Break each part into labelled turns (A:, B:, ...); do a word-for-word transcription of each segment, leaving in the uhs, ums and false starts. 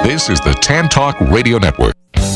A: This is the Tan Talk Radio Network.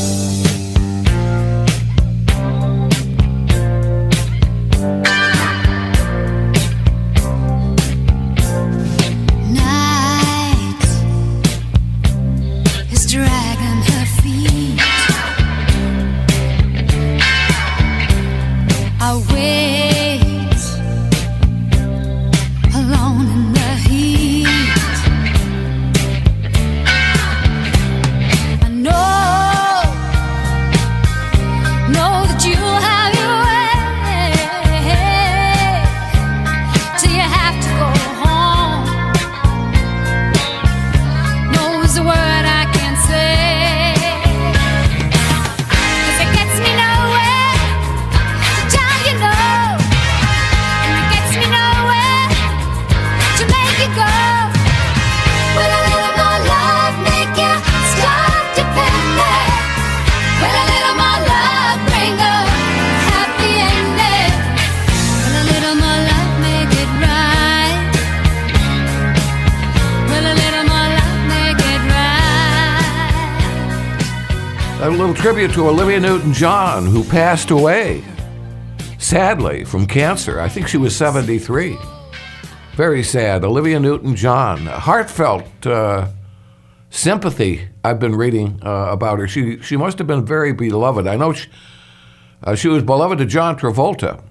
A: Tribute to Olivia Newton-John, who passed away, sadly, from cancer. I think she was seventy-three. Very sad. Olivia Newton-John. Heartfelt uh, sympathy I've been reading uh, about her. She she must have been very beloved. I know she, uh, she was beloved to John Travolta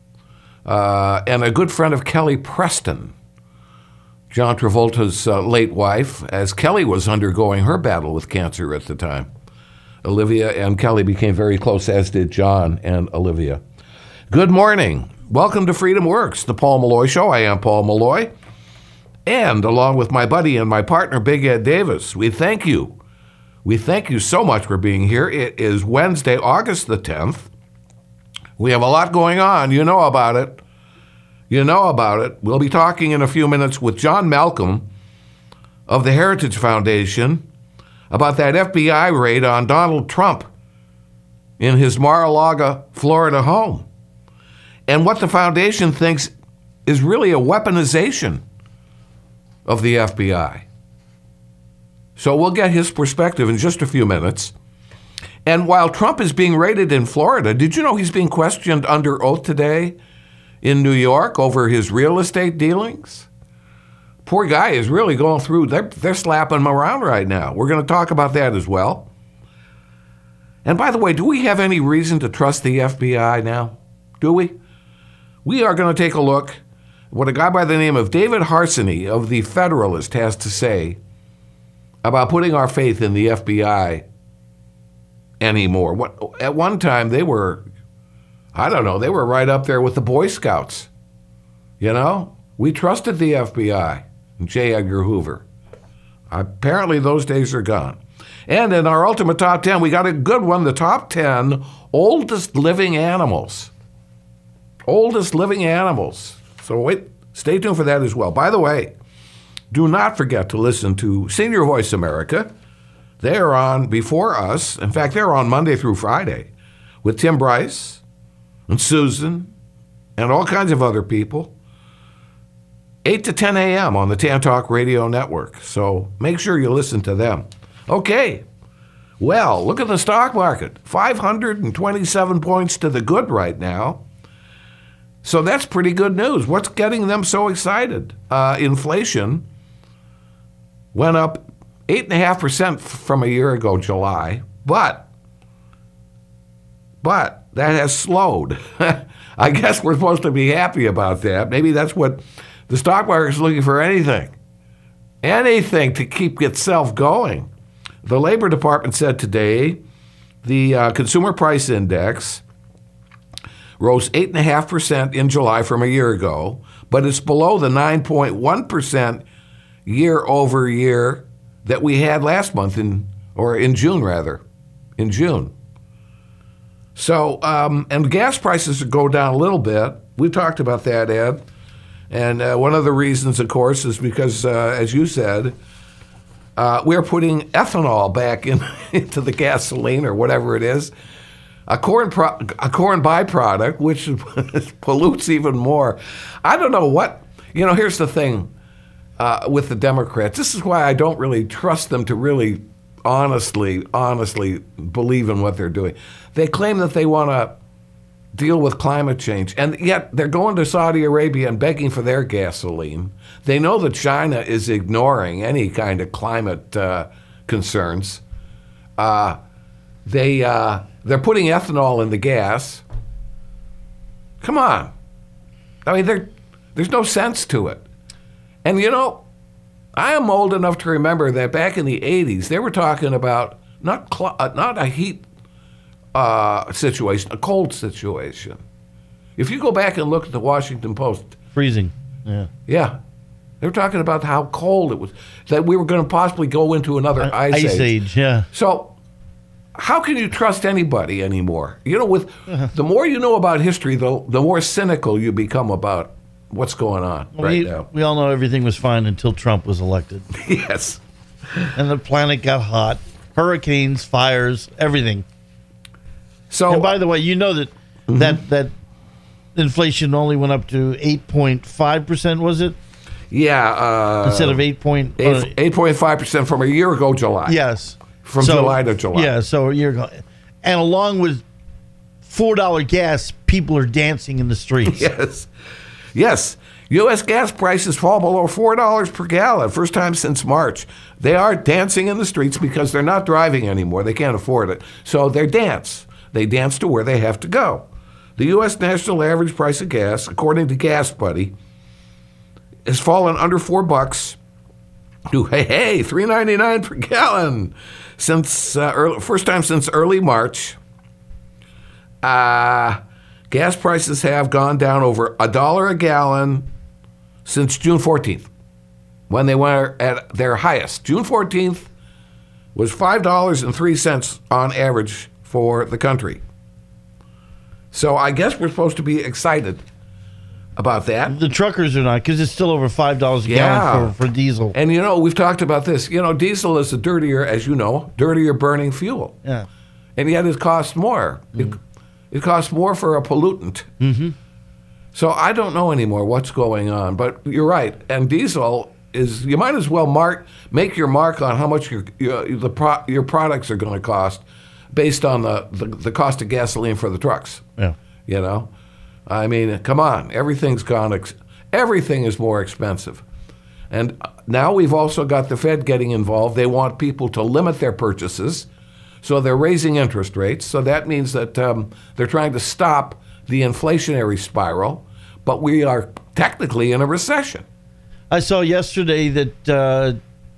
A: uh, and a good friend of Kelly Preston, John Travolta's uh, late wife, as Kelly was undergoing her battle with cancer at the time. Olivia and Kelly became very close, as did John and Olivia. Good morning. Welcome to Freedom Works, the Paul Malloy Show. I am Paul Malloy. And along with my buddy and my partner, Big Ed Davis, we thank you. We thank you so much for being here. It is Wednesday, August the tenth. We have a lot going on. You know about it. You know about it. We'll be talking in a few minutes with John Malcolm of the Heritage Foundation about that F B I raid on Donald Trump in his Mar-a-Lago, Florida home, and what the foundation thinks is really a weaponization of the F B I. So we'll get his perspective in just a few minutes. And while Trump is being raided in Florida, did you know he's being questioned under oath today in New York over his real estate dealings? Poor guy is really going through, they're, they're slapping him around right now. We're going to talk about that as well. And by the way, do we have any reason to trust the F B I now? Do we? We are going to take a look at what a guy by the name of David Harsanyi of The Federalist has to say about putting our faith in the F B I anymore. What, at one time, they were, I don't know, they were right up there with the Boy Scouts. You know? We trusted the F B I. J. Edgar Hoover. Apparently those days are gone. And in our Ultimate Top ten, we got a good one, the top ten oldest living animals. Oldest living animals. So wait, stay tuned for that as well. By the way, do not forget to listen to Senior Voice America. They are on before us. In fact, they're on Monday through Friday with Tim Bryce and Susan and all kinds of other people. eight to ten a.m. on the Tan Talk Radio Network. So make sure you listen to them. Okay. Well, look at the stock market. five hundred twenty-seven points to the good right now. So that's pretty good news. What's getting them so excited? Uh, inflation went up eight point five percent from a year ago, July. But, but that has slowed. I guess we're supposed to be happy about that. Maybe that's what the stock market is looking for, anything, anything to keep itself going. The Labor Department said today the uh, Consumer Price Index rose eight point five percent in July from a year ago, but it's below the nine point one percent year over year that we had last month, in or in June, rather, in June. So, um, and gas prices go down a little bit. We talked about that, Ed. And uh, one of the reasons, of course, is because, uh, as you said, uh, we're putting ethanol back in, into the gasoline or whatever it is, a corn pro- a corn byproduct, which pollutes even more. I don't know what, you know, here's the thing uh, with the Democrats. This is why I don't really trust them to really honestly, honestly believe in what they're doing. They claim that they want to deal with climate change, and yet they're going to Saudi Arabia and begging for their gasoline. They know that China is ignoring any kind of climate uh, concerns. Uh, they, uh, they're putting ethanol in the gas. Come on. I mean, there, there's no sense to it. And, you know, I am old enough to remember that back in the eighties, they were talking about not cl- uh, not a heat uh, situation, a cold situation. If you go back and look at the Washington Post.
B: Freezing, yeah.
A: Yeah. They were talking about how cold it was, that we were going to possibly go into another uh, ice,
B: ice
A: age.
B: age. Yeah.
A: So how can you trust anybody anymore? You know, with uh-huh. the more you know about history, the, the more cynical you become about what's going on
B: well,
A: right
B: we,
A: now.
B: We all know everything was fine until Trump was elected.
A: Yes.
B: And the planet got hot. Hurricanes, fires, everything.
A: So,
B: and by the way, you know that mm-hmm. that, that inflation only went up to eight point five percent, was it?
A: Yeah. Uh,
B: Instead of eight point...
A: eight point five percent from a year ago, July.
B: Yes.
A: From
B: so,
A: July to July.
B: Yeah, so a year ago. And along with four dollars gas, people are dancing in the streets.
A: Yes. Yes. U S gas prices fall below four dollars per gallon, first time since March. They are dancing in the streets because they're not driving anymore. They can't afford it. So they dance. They dance to where they have to go. The U S national average price of gas, according to Gas Buddy, has fallen under four bucks to, hey, hey, three ninety-nine per gallon since uh, early, first time since early March. Uh, gas prices have gone down over a dollar a gallon since June fourteenth, when they were at their highest. June fourteenth was five dollars and three cents on average for the country. So I guess we're supposed to be excited about that.
B: The truckers are not, because it's still over five dollars a
A: yeah.
B: gallon for, for diesel.
A: And, you know, we've talked about this. You know, diesel is a dirtier, as you know, dirtier burning fuel.
B: Yeah.
A: And yet it costs more. Mm. It, it costs more for a pollutant.
B: Mm-hmm.
A: So I don't know anymore what's going on. But you're right. And diesel is, you might as well mark make your mark on how much your your, the pro, your products are going to cost based on the, the, the cost of gasoline for the trucks.
B: Yeah.
A: You know? I mean, come on. Everything's gone, ex- everything is more expensive. And now we've also got the Fed getting involved. They want people to limit their purchases, so they're raising interest rates. So that means that um, they're trying to stop the inflationary spiral, but we are technically in a recession.
B: I saw yesterday that uh,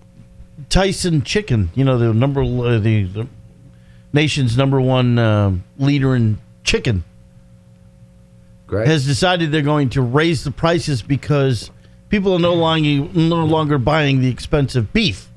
B: Tyson Chicken, you know, the number uh, the, the nation's number one uh, leader in chicken,
A: Great.
B: has decided they're going to raise the prices because people are no longer no longer buying the expensive beef.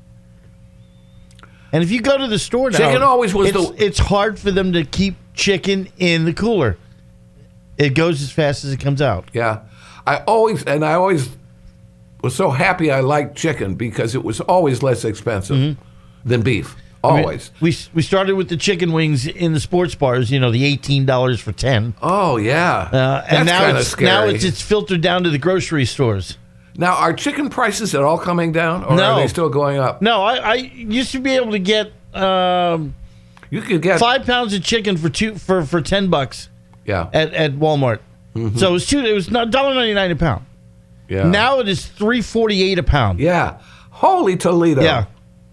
B: And if you go to the store now,
A: chicken always was
B: it's,
A: the...
B: it's hard for them to keep chicken in the cooler. It goes as fast as it comes out.
A: Yeah. I always, and I always was so happy I liked chicken because it was always less expensive mm-hmm. than beef. Always.
B: I mean, we we started with the chicken wings in the sports bars, you know, the eighteen dollars for ten.
A: Oh, yeah.
B: Uh, and
A: That's
B: now it's
A: scary.
B: now it's it's filtered down to the grocery stores.
A: Now, are chicken prices at all coming down, or
B: no.
A: are they still going up?
B: No, I, I used to be able to get um,
A: you could get
B: five pounds of chicken for two for, for ten bucks.
A: Yeah.
B: At at Walmart. Mm-hmm. So it was two. It was one dollar ninety-nine a pound.
A: Yeah.
B: Now it is three forty-eight a pound.
A: Yeah. Holy Toledo.
B: Yeah.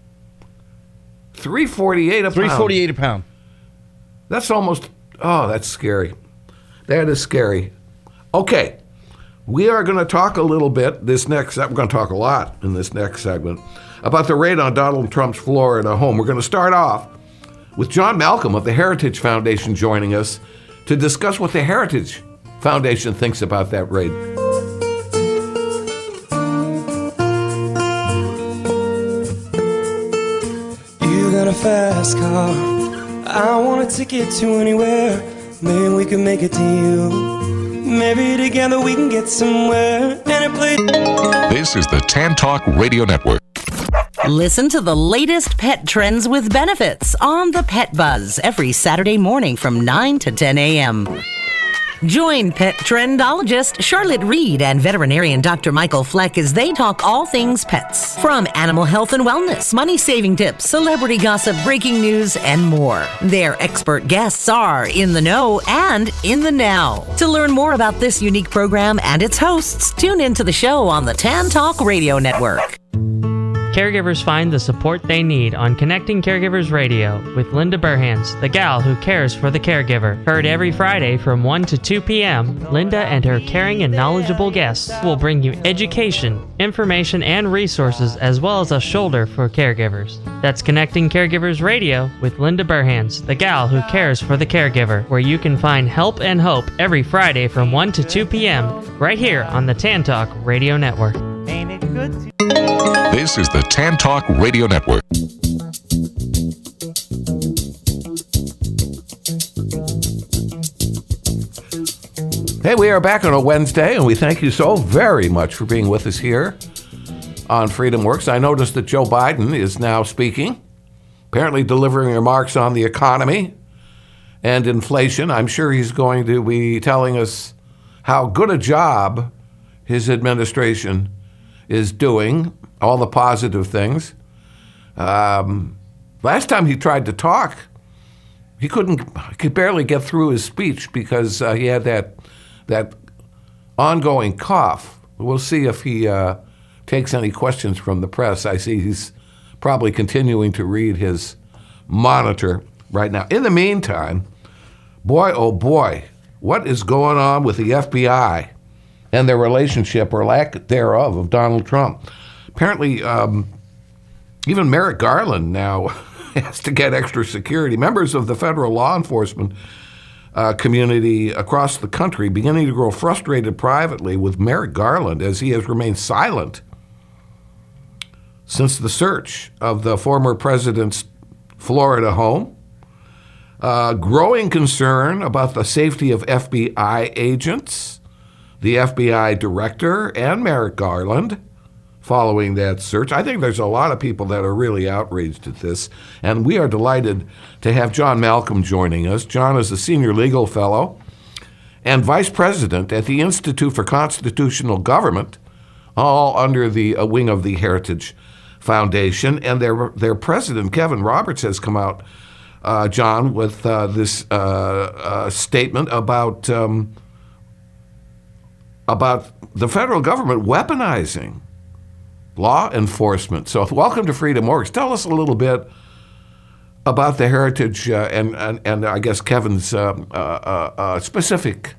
A: three forty-eight a
B: three
A: pound.
B: three forty-eight a pound.
A: That's almost. Oh, that's scary. That is scary. Okay. We are going to talk a little bit this next, we're going to talk a lot in this next segment about the raid on Donald Trump's Florida home. We're going to start off with John Malcolm of the Heritage Foundation joining us to discuss what the Heritage Foundation thinks about that raid.
C: You got a fast car, I want a ticket to anywhere. Maybe we can make a deal. Maybe together we can get somewhere. Any place.
D: This is the Tan Talk Radio Network.
E: Listen to the latest pet trends with benefits on the Pet Buzz every Saturday morning from nine to ten a.m. Join pet trendologist Charlotte Reed and veterinarian Doctor Michael Fleck as they talk all things pets. From animal health and wellness, money-saving tips, celebrity gossip, breaking news, and more. Their expert guests are in the know and in the now. To learn more about this unique program and its hosts, tune into the show on the Tan Talk Radio Network.
F: Caregivers find the support they need on Connecting Caregivers Radio with Linda Burhans, the gal who cares for the caregiver. Heard every Friday from one to two p.m., Linda and her caring and knowledgeable guests will bring you education, information, and resources, as well as a shoulder for caregivers. That's Connecting Caregivers Radio with Linda Burhans, the gal who cares for the caregiver, where you can find help and hope every Friday from one to two p.m. right here on the Tan Talk Radio Network.
G: Ain't it good to-
D: This is the Tan Talk Radio Network.
A: Hey, we are back on a Wednesday, and we thank you so very much for being with us here on Freedom Works. I noticed that Joe Biden is now speaking, apparently delivering remarks on the economy and inflation. I'm sure he's going to be telling us how good a job his administration is doing, all the positive things. Um, last time he tried to talk, he couldn't, he could barely get through his speech because uh, he had that that ongoing cough. We'll see if he uh, takes any questions from the press. I see he's probably continuing to read his monitor right now. In the meantime, boy, oh boy, what is going on with the F B I and their relationship or lack thereof of Donald Trump? Apparently, um, even Merrick Garland now has to get extra security. Members of the federal law enforcement uh, community across the country beginning to grow frustrated privately with Merrick Garland as he has remained silent since the search of the former president's Florida home. Uh, growing concern about the safety of F B I agents, the F B I director, and Merrick Garland following that search. I think there's a lot of people that are really outraged at this, and we are delighted to have John Malcolm joining us. John is a senior legal fellow and vice president at the Institute for Constitutional Government, all under the uh, wing of the Heritage Foundation, and their their president, Kevin Roberts, has come out, uh, John, with uh, this uh, uh, statement about um, about the federal government weaponizing law enforcement. So welcome to Freedom Works. Tell us a little bit about the Heritage uh, and, and, and I guess Kevin's uh, uh, uh, specific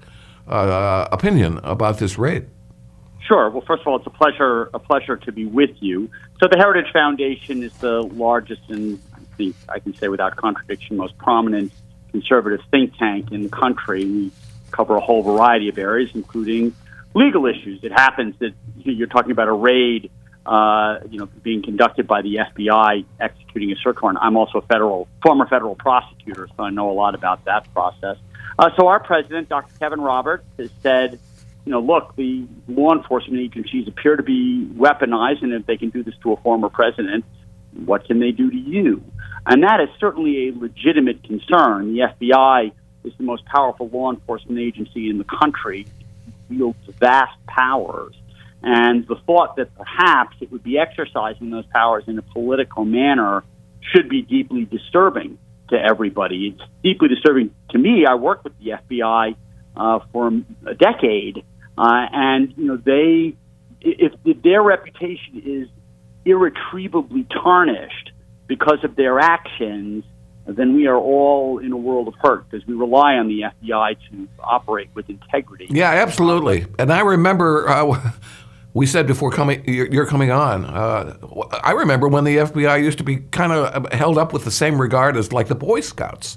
A: uh, opinion about this raid.
H: Sure. Well, first of all, it's a pleasure a pleasure to be with you. So the Heritage Foundation is the largest and I think I can say without contradiction most prominent conservative think tank in the country. We cover a whole variety of areas, including legal issues. It happens that you're talking about a raid Uh, you know, being conducted by the F B I executing a search warrant. I'm also a federal, former federal prosecutor, so I know a lot about that process. Uh, so our president, Doctor Kevin Roberts, has said, you know, look, the law enforcement agencies appear to be weaponized, and if they can do this to a former president, what can they do to you? And that is certainly a legitimate concern. The F B I is the most powerful law enforcement agency in the country. It wields vast powers. And the thought that perhaps it would be exercising those powers in a political manner should be deeply disturbing to everybody. It's deeply disturbing to me. I worked with the F B I uh, for a decade, uh, and you know they, if, if their reputation is irretrievably tarnished because of their actions, then we are all in a world of hurt because we rely on the F B I to operate with integrity.
A: Yeah, absolutely. And I remember. Uh, We said before coming, you're coming on. Uh, I remember when the F B I used to be kind of held up with the same regard as like the Boy Scouts.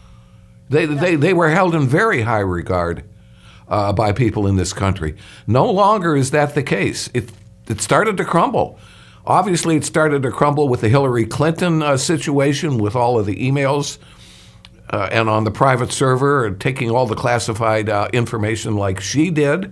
A: They they they were held in very high regard uh, by people in this country. No longer is that the case. It it started to crumble. Obviously, it started to crumble with the Hillary Clinton uh, situation, with all of the emails uh, and on the private server, and taking all the classified uh, information like she did.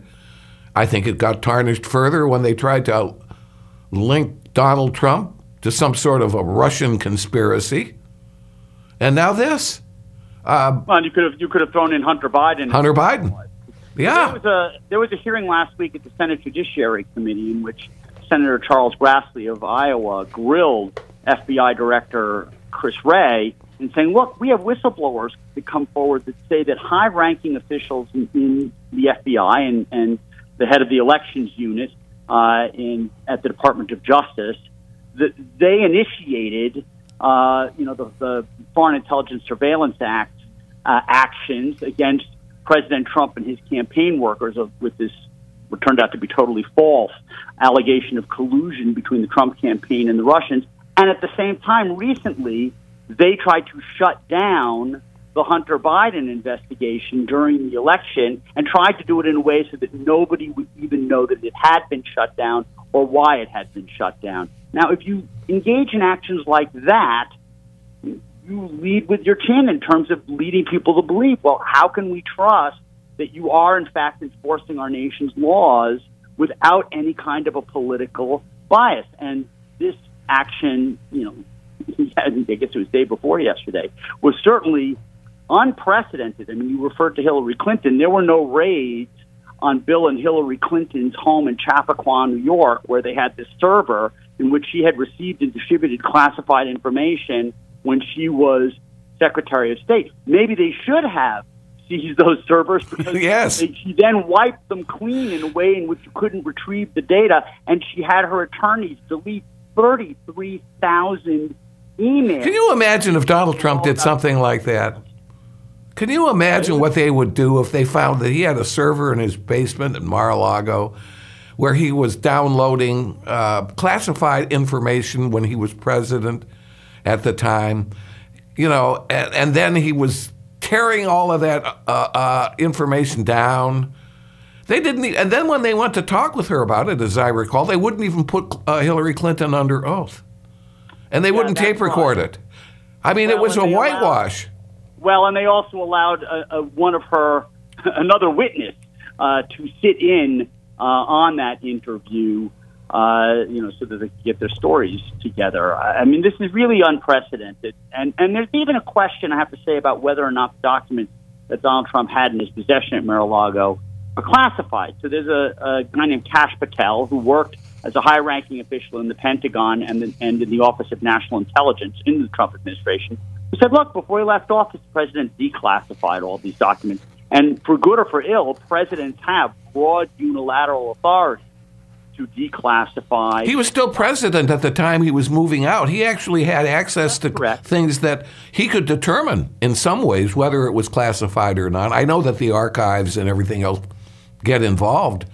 A: I think it got tarnished further when they tried to link Donald Trump to some sort of a Russian conspiracy. And now this. Uh,
H: well, you could have you could have thrown in Hunter Biden.
A: Hunter Biden. Yeah.
H: There was a there was a hearing last week at the Senate Judiciary Committee in which Senator Charles Grassley of Iowa grilled F B I Director Chris Wray and saying, look, we have whistleblowers that come forward that say that high-ranking officials in, in the F B I and, and the head of the elections unit uh, in at the Department of Justice, that they initiated, uh, you know, the, the Foreign Intelligence Surveillance Act uh, actions against President Trump and his campaign workers of, with this what turned out to be totally false allegation of collusion between the Trump campaign and the Russians. And at the same time, recently, they tried to shut down the Hunter Biden investigation during the election and tried to do it in a way so that nobody would even know that it had been shut down or why it had been shut down. Now, if you engage in actions like that, you lead with your chin in terms of leading people to believe, well, how can we trust that you are, in fact, enforcing our nation's laws without any kind of a political bias? And this action, you know, I guess it was day before yesterday, was certainly unprecedented. I mean, you referred to Hillary Clinton. There were no raids on Bill and Hillary Clinton's home in Chappaqua, New York, where they had this server in which she had received and distributed classified information when she was Secretary of State. Maybe they should have seized those servers because
A: yes.
H: they, she then wiped them clean in a way in which you couldn't retrieve the data, and she had her attorneys delete thirty-three thousand emails.
A: Can you imagine if Donald Trump did something like that? Can you imagine what they would do if they found that he had a server in his basement in Mar-a-Lago where he was downloading uh, classified information when he was president at the time, you know, and, and then he was tearing all of that uh, uh, information down? They didn't, e- and then when they went to talk with her about it, as I recall, they wouldn't even put uh, Hillary Clinton under oath, and they
H: Yeah,
A: wouldn't
H: that's
A: tape record
H: right.
A: it. I mean,
H: Well,
A: it was a
H: and they
A: whitewash.
H: Well, and they also allowed a, a, one of her, another witness, uh, to sit in uh, on that interview, uh, you know, so that they could get their stories together. I mean, this is really unprecedented. And, and there's even a question, I have to say, about whether or not the documents that Donald Trump had in his possession at Mar-a-Lago are classified. So there's a, a guy named Kash Patel who worked as a high-ranking official in the Pentagon and, the, and in the Office of National Intelligence in the Trump administration, who said, look, before he left office, the president declassified all these documents. And for good or for ill, presidents have broad unilateral authority to declassify.
A: He was still president at the time he was moving out. He actually had access
H: That's
A: to
H: correct.
A: things that he could determine in some ways whether it was classified or not. I know that the archives and everything else get involved,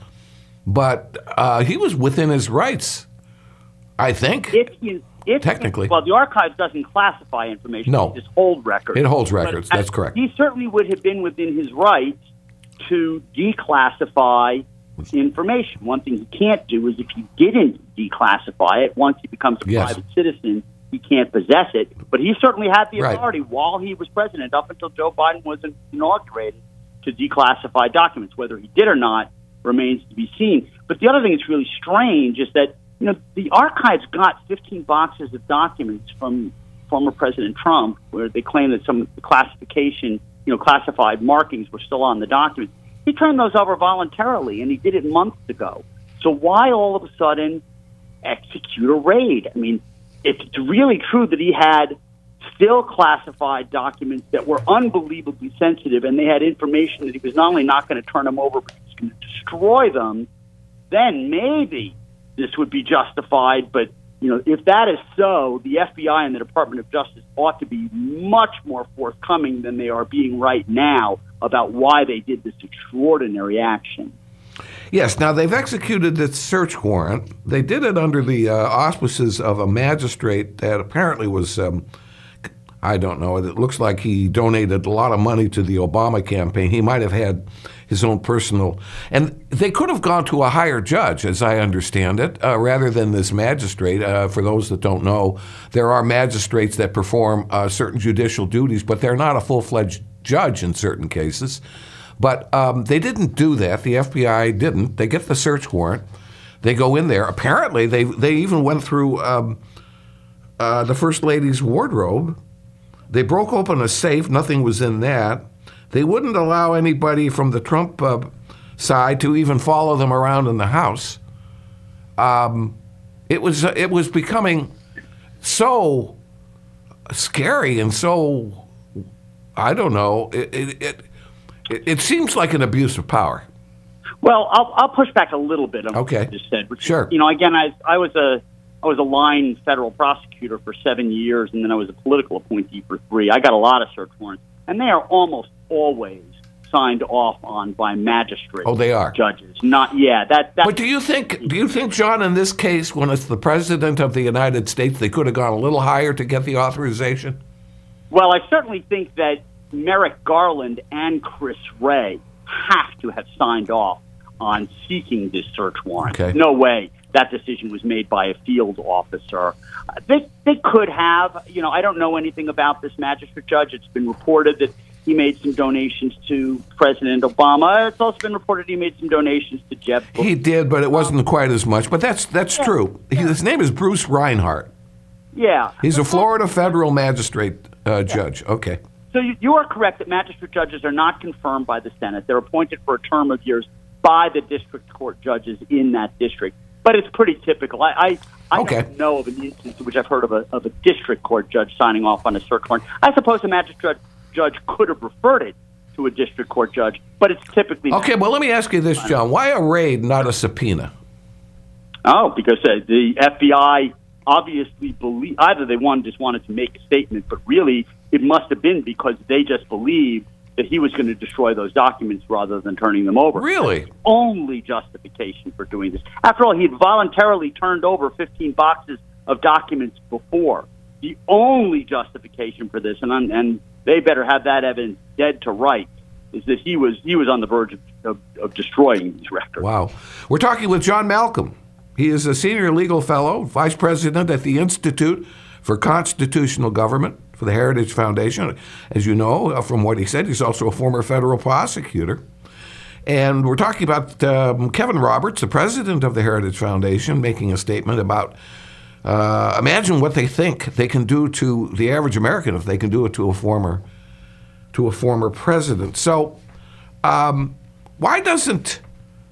A: but uh, he was within his rights, I think.
H: If he, if
A: Technically.
H: He, well, the archives doesn't classify information.
A: No.
H: It just hold records.
A: It holds
H: But
A: records.
H: I-
A: That's correct.
H: He certainly would have been within his rights to declassify information. One thing he can't do is if he didn't declassify it, once he becomes a
A: Yes.
H: private citizen, he can't possess it. But he certainly had the
A: Right.
H: authority while he was president, up until Joe Biden was inaugurated, to declassify documents. Whether he did or not remains to be seen. But the other thing that's really strange is that, you know, the archives got fifteen boxes of documents from former President Trump, where they claim that some of the classification, you know, classified markings were still on the documents. He turned those over voluntarily, and he did it months ago. So why all of a sudden execute a raid? I mean, if it's really true that he had still classified documents that were unbelievably sensitive, and they had information that he was not only not going to turn them over, but he was going to destroy them, then maybe this would be justified. But, you know, if that is so, the F B I and the Department of Justice ought to be much more forthcoming than they are being right now about why they did this extraordinary action.
A: Yes, now they've executed this search warrant. They did it under the uh, auspices of a magistrate that apparently was, um, I don't know, it looks like he donated a lot of money to the Obama campaign. He might have had his own personal, and they could have gone to a higher judge, as I understand it, uh, rather than this magistrate. Uh, for those that don't know, there are magistrates that perform uh, certain judicial duties, but they're not a full-fledged judge in certain cases. But um, they didn't do that. The F B I didn't. They get the search warrant. They go in there. Apparently, they they even went through um, uh, the First Lady's wardrobe. They broke open a safe. Nothing was in that. They wouldn't allow anybody from the Trump uh, side to even follow them around in the house. Um, it was it was becoming so scary and so, I don't know, it it, it, it seems like an abuse of power.
H: Well, I'll, I'll push back a little bit on
A: Okay.
H: what you just said. Which,
A: Sure.
H: You know, again, I, I was a I was a line federal prosecutor for seven years, and then I was a political appointee for three. I got a lot of search warrants, and they are almost always signed off on by magistrates.
A: Oh, they are.
H: Judges. Not yeah. That. that
A: But do you think, do you think, John, in this case, when it's the President of the United States, they could have gone a little higher to get the authorization?
H: Well, I certainly think that Merrick Garland and Chris Wray have to have signed off on seeking this search warrant.
A: Okay.
H: No way that decision was made by a field officer. Uh, they they could have. You know, I don't know anything about this magistrate judge. It's been reported that he made some donations to President Obama. It's also been reported he made some donations to Jeb Bush.
A: He did, but it wasn't quite as much. But that's that's
H: Yeah.
A: true. He, his name is Bruce Reinhart.
H: Yeah.
A: He's a Florida federal magistrate uh, judge. Okay.
H: So you, you are correct that magistrate judges are not confirmed by the Senate. They're appointed for a term of years by the district court judges in that district. But it's pretty typical. I I, I
A: Okay.
H: don't know of an instance in which I've heard of a, of a district court judge signing off on a search warrant. I suppose a magistrate judge could have referred it to a district court judge, but it's typically
A: Okay, well, let me ask you this, John. Why a raid, not a subpoena?
H: Oh, because uh, the F B I obviously believe either they one just wanted to make a statement, but really it must have been because they just believed that he was going to destroy those documents rather than turning them over.
A: Really?
H: That's the only justification for doing this. After all, he had voluntarily turned over fifteen boxes of documents before. The only justification for this, and and they better have that evidence dead to rights, is that he was he was on the verge of, of, of destroying these records.
A: Wow. We're talking with John Malcolm. He is a senior legal fellow, vice president at the Institute for Constitutional Government for the Heritage Foundation. As you know, uh, from what he said, he's also a former federal prosecutor. And we're talking about um, Kevin Roberts, the president of the Heritage Foundation, making a statement about uh, imagine what they think they can do to the average American if they can do it to a former to a former president. So um, why doesn't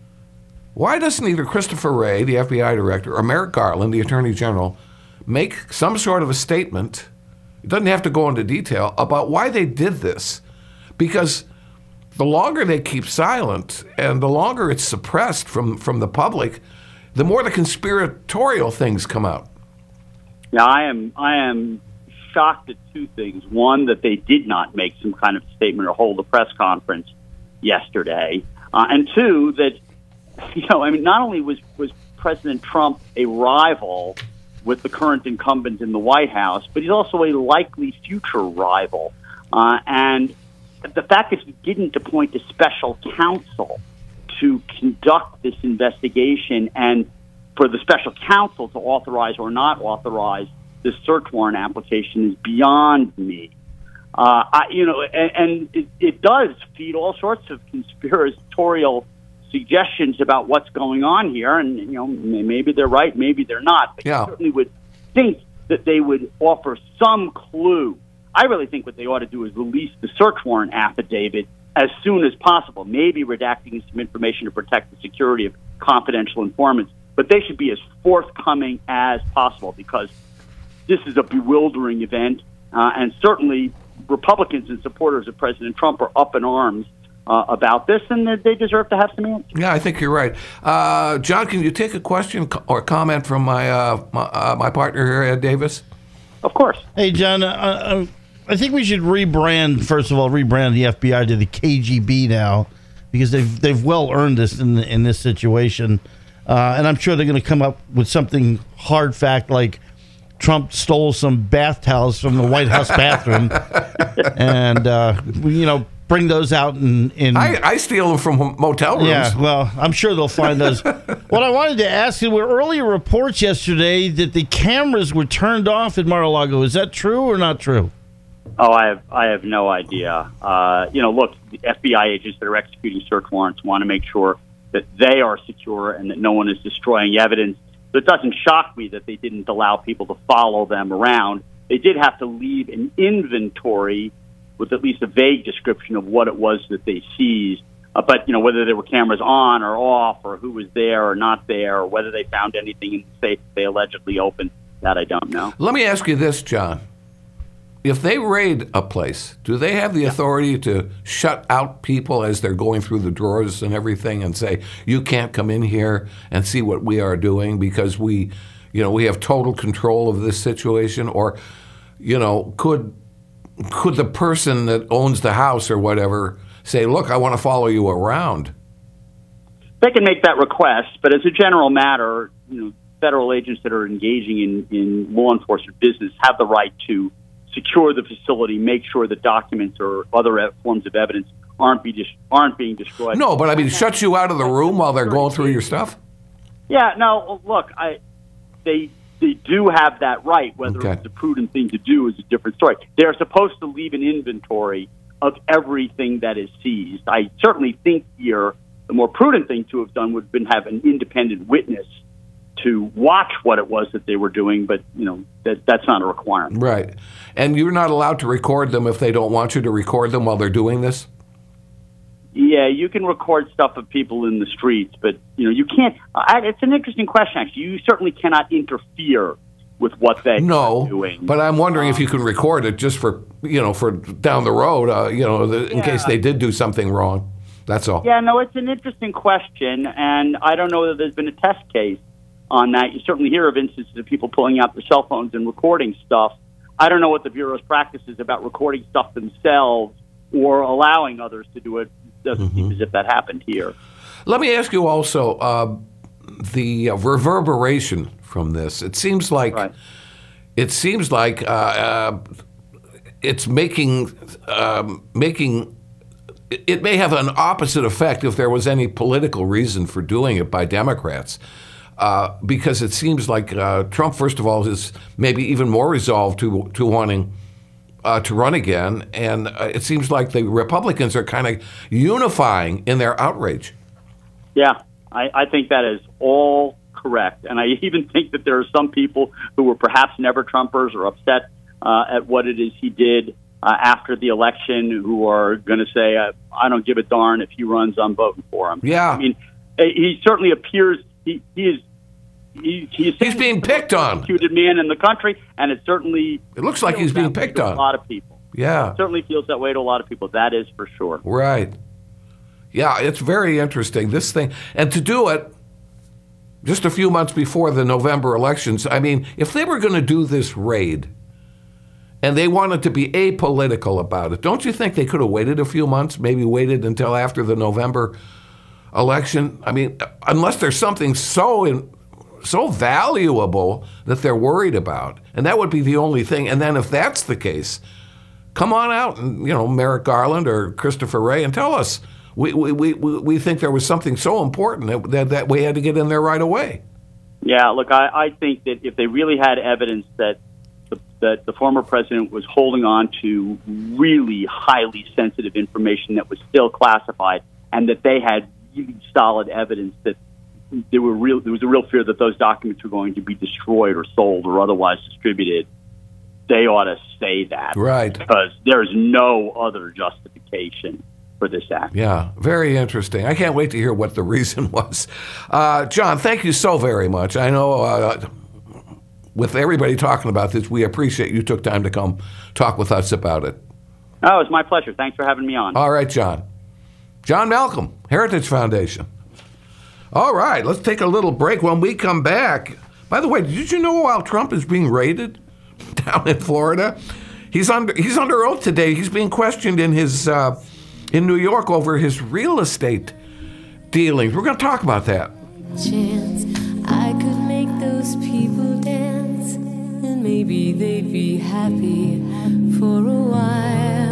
A: why doesn't either Christopher Wray, the F B I director, or Merrick Garland, the attorney general, make some sort of a statement? It doesn't have to go into detail about why they did this, because the longer they keep silent and the longer it's suppressed from, from the public, the more the conspiratorial things come out.
H: Yeah, I am. I am shocked at two things. One, that they did not make some kind of statement or hold a press conference yesterday, uh, and two, that you know, I mean, not only was was President Trump a rival with the current incumbent in the White House, but he's also a likely future rival, uh, and the fact that he didn't appoint a special counsel to conduct this investigation and for the special counsel to authorize or not authorize this search warrant application is beyond me. Uh, I, you know, and, and it, it does feed all sorts of conspiratorial suggestions about what's going on here. And, you know, maybe they're right, maybe they're not. But
A: Yeah.
H: you certainly would think that they would offer some clue. I really think what they ought to do is release the search warrant affidavit as soon as possible, maybe redacting some information to protect the security of confidential informants. But they should be as forthcoming as possible, because this is a bewildering event, uh, and certainly Republicans and supporters of President Trump are up in arms uh, about this, and they deserve to have some answers.
A: Yeah, I think you're right. Uh, John, can you take a question co- or comment from my uh, my, uh, my partner here, Ed Davis?
H: Of course.
B: Hey, John, uh, uh, I think we should rebrand, first of all, rebrand the F B I to the K G B now, because they've they've well earned this in in this situation. Uh, and I'm sure they're going to come up with something hard fact like Trump stole some bath towels from the White House bathroom and, uh, you know, bring those out in... in
A: I, I steal them from motel rooms.
B: yeah, well, I'm sure they'll find those. What I wanted to ask you, were earlier reports yesterday that the cameras were turned off at Mar-a-Lago. Is that true or not true?
H: Oh, I have I have no idea. Uh, you know, look, the F B I agents that are executing search warrants want to make sure that they are secure and that no one is destroying evidence. So it doesn't shock me that they didn't allow people to follow them around. They did have to leave an inventory with at least a vague description of what it was that they seized. Uh, but, you know, whether there were cameras on or off or who was there or not there or whether they found anything in the safe they allegedly opened, that I don't know.
A: Let me ask you this, John. If they raid a place, do they have the authority to shut out people as they're going through the drawers and everything and say, you can't come in here and see what we are doing because we, you know, we have total control of this situation? Or, you know, could could the person that owns the house or whatever say, look, I want to follow you around?
H: They can make that request, but as a general matter, you know, federal agents that are engaging in, in law enforcement business have the right to secure the facility, make sure that documents or other forms of evidence aren't be dis- aren't being destroyed.
A: No, but I mean, shut you out of the room while they're going through your stuff?
H: Yeah, no, look, I they they do have that right. Whether
A: Okay.
H: it's a prudent thing to do is a different story. They're supposed to leave an inventory of everything that is seized. I certainly think here the more prudent thing to have done would have been have an independent witness to watch what it was that they were doing, but you know that that's not a requirement.
A: Right. And you're not allowed to record them if they don't want you to record them while they're doing this?
H: Yeah, you can record stuff of people in the streets, but you know you can't. I, it's an interesting question, actually. You certainly cannot interfere with what they
A: No,
H: are doing.
A: but I'm wondering if you can record it just for, you know, for down the road, uh, you know, the, in
H: Yeah.
A: case they did do something wrong. That's all.
H: Yeah, no, it's an interesting question, and I don't know that there's been a test case on that. You certainly hear of instances of people pulling out their cell phones and recording stuff. I don't know what the Bureau's practice is about recording stuff themselves or allowing others to do it. It doesn't seem as if that happened here.
A: Let me ask you also uh, the uh, reverberation from this. It seems like
H: Right.
A: it seems like uh, uh, it's making um, making. It may have an opposite effect if there was any political reason for doing it by Democrats. Uh, because it seems like uh, Trump, first of all, is maybe even more resolved to to wanting uh, to run again, and uh, it seems like the Republicans are kind of unifying in their outrage.
H: Yeah, I, I think that is all correct. And I even think that there are some people who were perhaps never Trumpers or upset uh, at what it is he did uh, after the election who are going to say, uh, I don't give a darn if he runs, I'm voting for him.
A: Yeah.
H: I mean, he certainly appears, he, he is He, he
A: He's being picked on.
H: Persecuted man in the country, and it certainly
A: It looks like he's
H: feels
A: being
H: that way
A: picked
H: to
A: on.
H: A lot of people.
A: Yeah.
H: It certainly feels that way to a lot of people. That is for sure.
A: Right. Yeah, it's very interesting, this thing. And to do it just a few months before the November elections, I mean, if they were going to do this raid and they wanted to be apolitical about it, don't you think they could have waited a few months, maybe waited until after the November election? I mean, unless there's something so in, so valuable that they're worried about. And that would be the only thing. And then if that's the case, come on out and, you know, Merrick Garland or Christopher Wray and tell us we we, we, we think there was something so important that, that, that we had to get in there right away.
H: Yeah, look, I, I think that if they really had evidence that the, that the former president was holding on to really highly sensitive information that was still classified and that they had really solid evidence that there were real, there was a real fear that those documents were going to be destroyed or sold or otherwise distributed, they ought to say that.
A: Right.
H: Because there's no other justification for this act.
A: Yeah, very interesting. I can't wait to hear what the reason was. Uh, John, thank you so very much. I know uh, with everybody talking about this, we appreciate you took time to come talk with us about it.
H: Oh, it's my pleasure. Thanks for having me on.
A: All right, John. John Malcolm, Heritage Foundation. All right, let's take a little break. When we come back, by the way, did you know while Trump is being raided down in Florida, he's under he's under oath today. He's being questioned in his uh, in New York over his real estate dealings. We're going to talk about that.
G: Chance I could make those people dance, and maybe they'd be happy for a while.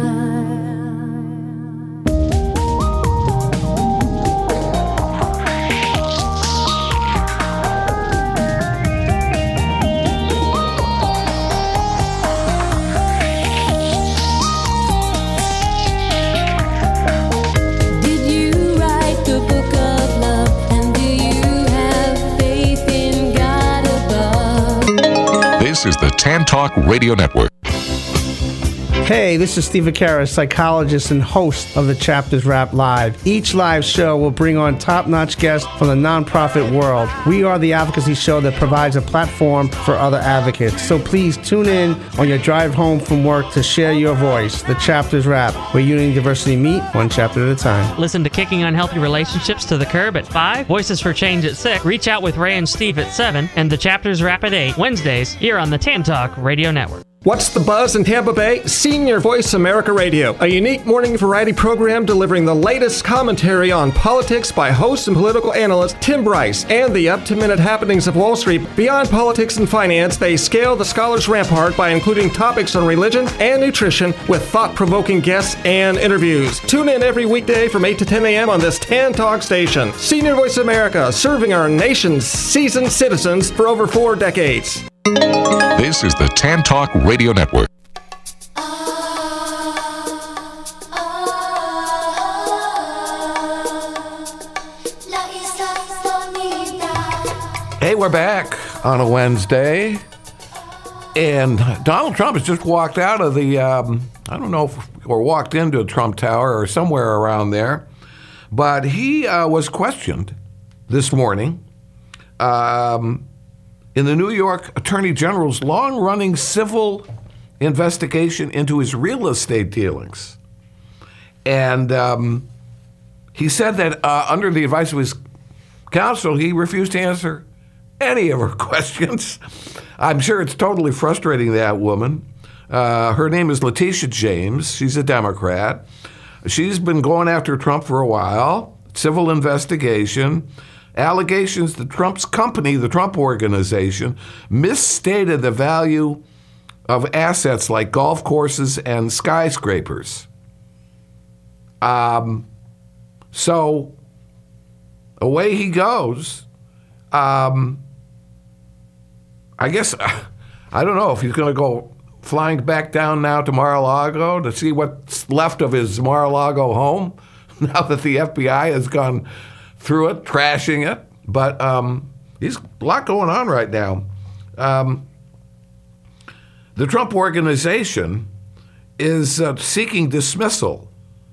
D: This is the Tan Talk Radio Network.
I: Hey, this is Steve Vaccaro, psychologist and host of the Chapters Rap Live. Each live show will bring on top-notch guests from the nonprofit world. We are the advocacy show that provides a platform for other advocates. So please tune in on your drive home from work to share your voice. The Chapters Rap, where unity and diversity meet one chapter at a time.
F: Listen to Kicking Unhealthy Relationships to the Curb at five, Voices for Change at six, Reach Out with Ray and Steve at seven, and the Chapters Rap at eight, Wednesdays, here on the Tan Talk Radio Network.
J: What's the buzz in Tampa Bay? Senior Voice America Radio, a unique morning variety program delivering the latest commentary on politics by host and political analyst Tim Bryce and the up-to-minute happenings of Wall Street. Beyond politics and finance, they scale the scholar's rampart by including topics on religion and nutrition with thought-provoking guests and interviews. Tune in every weekday from eight to ten a.m. on this Tan Talk station. Senior Voice America, serving our nation's seasoned citizens for over four decades.
D: This is the Tan Talk Radio Network.
A: Hey, we're back on a Wednesday, and Donald Trump has just walked out of the, um, I don't know, if, or walked into Trump Tower or somewhere around there, but he uh, was questioned this morning um, in the New York Attorney General's long-running civil investigation into his real estate dealings. And um, he said that uh, under the advice of his counsel, he refused to answer any of her questions. I'm sure it's totally frustrating that woman. Uh, her name is Letitia James. She's a Democrat. She's been going after Trump for a while. Civil investigation. Allegations that Trump's company, the Trump Organization, misstated the value of assets like golf courses and skyscrapers. Um, so away he goes. Um, I guess, I don't know if he's going to go flying back down now to Mar-a-Lago to see what's left of his Mar-a-Lago home now that the F B I has gone through it, trashing it. But um, there's a lot going on right now. Um, the Trump Organization is uh, seeking dismissal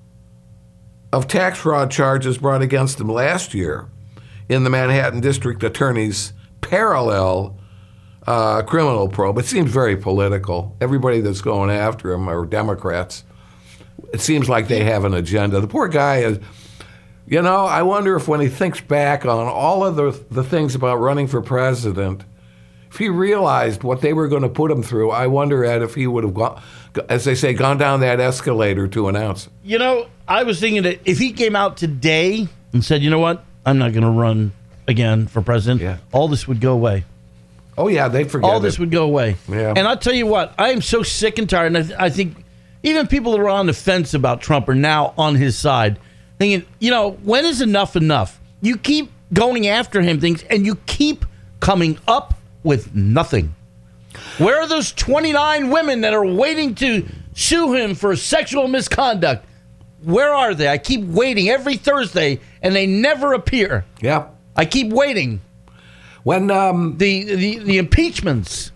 A: of tax fraud charges brought against him last year in the Manhattan District Attorney's parallel uh, criminal probe. It seems very political. Everybody that's going after him are Democrats. It seems like they have an agenda. The poor guy is, you know, I wonder if when he thinks back on all of the, the things about running for president, if he realized what they were going to put him through, I wonder, Ed, if he would have, gone, as they say, gone down that escalator to announce it.
B: You know, I was thinking that if he came out today and said, you know what, I'm not going to run again for president,
A: yeah.
B: all this would go away.
A: Oh, yeah, they forget
B: All
A: it.
B: this would go away.
A: Yeah.
B: And I'll tell you what, I am so sick and tired, and I, th- I think even people that are on the fence about Trump are now on his side, thinking, you know, when is enough enough? You keep going after him things, and you keep coming up with nothing. Where are those twenty-nine women that are waiting to sue him for sexual misconduct? Where are they? I keep waiting every Thursday, and they never appear.
A: Yeah.
B: I keep waiting.
A: When um,
B: the, the the impeachments,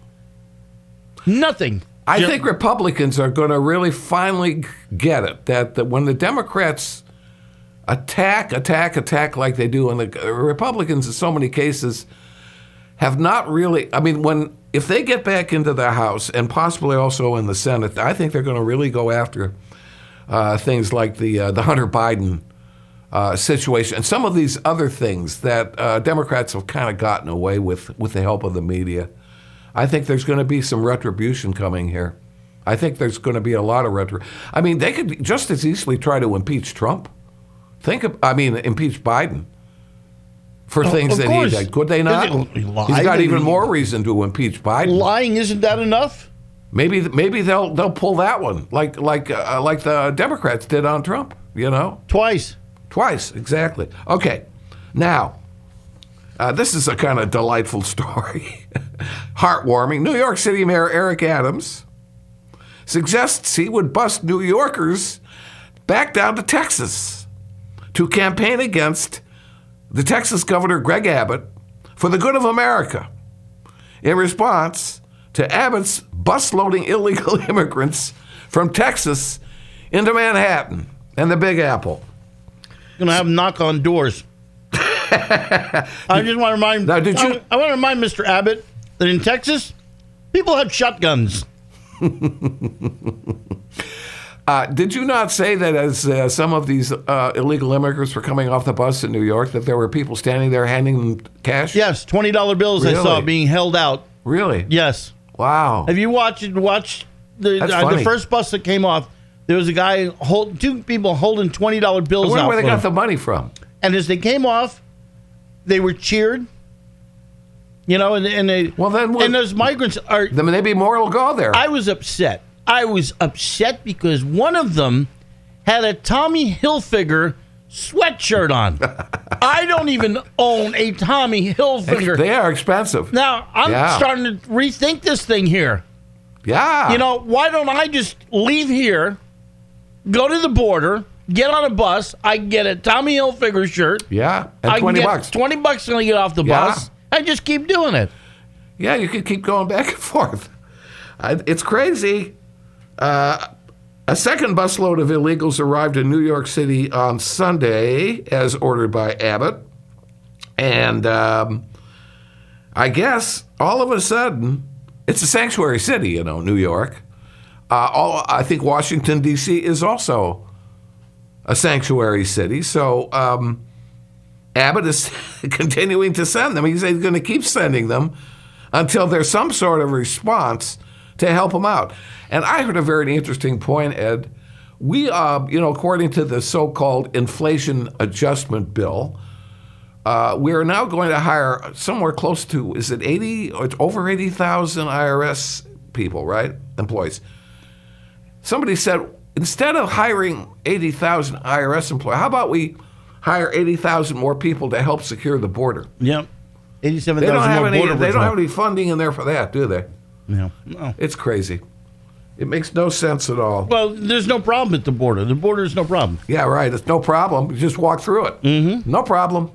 B: nothing.
A: I think Republicans are going to really finally get it, that, that when the Democrats attack, attack, attack like they do, and the Republicans in so many cases have not really, I mean, when if they get back into the House and possibly also in the Senate, I think they're going to really go after uh, things like the uh, the Hunter Biden uh, situation and some of these other things that uh, Democrats have kind of gotten away with with the help of the media. I think there's going to be some retribution coming here. I think there's going to be a lot of retro. I mean, they could just as easily try to impeach Trump. Think of, I mean, impeach Biden for
B: Oh,
A: things
B: of
A: that
B: course.
A: he did. Could they not?
B: He lied
A: He's got
B: and
A: even
B: he-
A: more reason to impeach Biden.
B: Lying isn't that enough?
A: Maybe maybe they'll they'll pull that one like like uh, like the Democrats did on Trump. You know,
B: twice,
A: twice exactly. Okay, now uh, this is a kind of delightful story, heartwarming. New York City Mayor Eric Adams suggests he would bus New Yorkers back down to Texas to campaign against the Texas Governor Greg Abbott for the good of America. In response to Abbott's bus-loading illegal immigrants from Texas into Manhattan and the Big Apple.
B: Going to have knock on doors. I just want to remind.
A: Now, did you?
B: I, I want to remind Mister Abbott that in Texas, people have shotguns.
A: uh, did you not say that as uh, some of these uh, illegal immigrants were coming off the bus in New York, that there were people standing there handing them cash?
B: Yes, twenty dollar bills I saw
A: Really?
B: being held out.
A: Really?
B: Yes.
A: Wow.
B: Have you watched watched the
A: That's
B: uh,
A: funny.
B: the first bus that came off? There was a guy hold two people holding twenty dollar bills
A: I wonder
B: out.
A: where they
B: for
A: got
B: him.
A: the money from.
B: And as they came off, they were cheered. You know, and, and they
A: Well, then what-
B: and those migrants are.
A: Then maybe more will go there.
B: I was upset. I was upset because one of them had a Tommy Hilfiger sweatshirt on. I don't even own a Tommy Hilfiger.
A: They are expensive.
B: Now I'm
A: Yeah.
B: starting to rethink this thing here.
A: Yeah.
B: You know, why don't I just leave here, go to the border, get on a bus, I can get a Tommy Hilfiger shirt.
A: Yeah. And
B: I can
A: twenty
B: get
A: bucks.
B: twenty bucks when I get off the
A: Yeah.
B: bus. I just keep doing it.
A: Yeah, you could keep going back and forth. Uh, it's crazy. Uh, a second busload of illegals arrived in New York City on Sunday, as ordered by Abbott. And um, I guess all of a sudden, it's a sanctuary city, you know, New York. Uh, all, I think Washington, D C is also a sanctuary city. So um, Abbott is continuing to send them. He's going to keep sending them until there's some sort of response to help them out. And I heard a very interesting point, Ed. We, uh, you know, according to the so-called Inflation Adjustment Bill, uh, we are now going to hire somewhere close to, is it eighty, or it's over eighty thousand I R S people, right? Employees. Somebody said, instead of hiring eighty thousand I R S employees, how about we hire eighty thousand more people to help secure the border?
B: Yep. eighty-seven
A: They don't
B: thousand
A: have
B: more
A: any.
B: border
A: They don't
B: patrol.
A: have any funding in there for that, do they?
B: No. No.
A: It's crazy. It makes no sense at all.
B: Well, there's no problem at the border. The border is no problem.
A: Yeah, right. It's no problem. You just walk through it. Mm-hmm. No problem.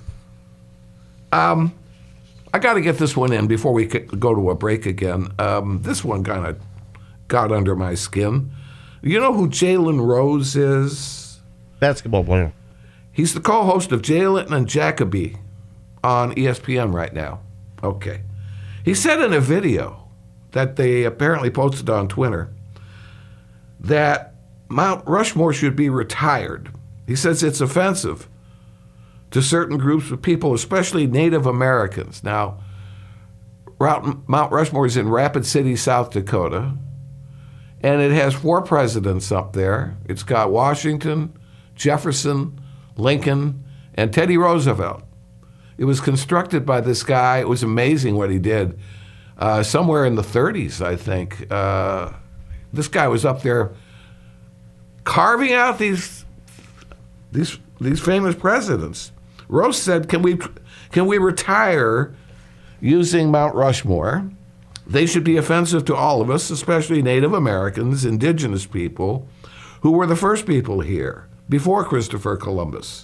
A: Um, I got to get this one in before we c- go to a break again. Um, this one kind of got under my skin. You know who Jalen Rose is?
B: Basketball player.
A: He's the co-host of Jalen and Jacoby on E S P N right now. Okay. He said in a video that they apparently posted on Twitter that Mount Rushmore should be retired. He says it's offensive to certain groups of people, especially Native Americans. Now, Mount Rushmore is in Rapid City, South Dakota, and it has four presidents up there. It's got Washington, Jefferson, Lincoln, and Teddy Roosevelt. It was constructed by this guy. It was amazing what he did. Uh, somewhere in the thirties, I think. Uh, this guy was up there carving out these these these famous presidents. Rose said, "Can we can we retire using Mount Rushmore? They should be offensive to all of us, especially Native Americans, indigenous people, who were the first people here before Christopher Columbus."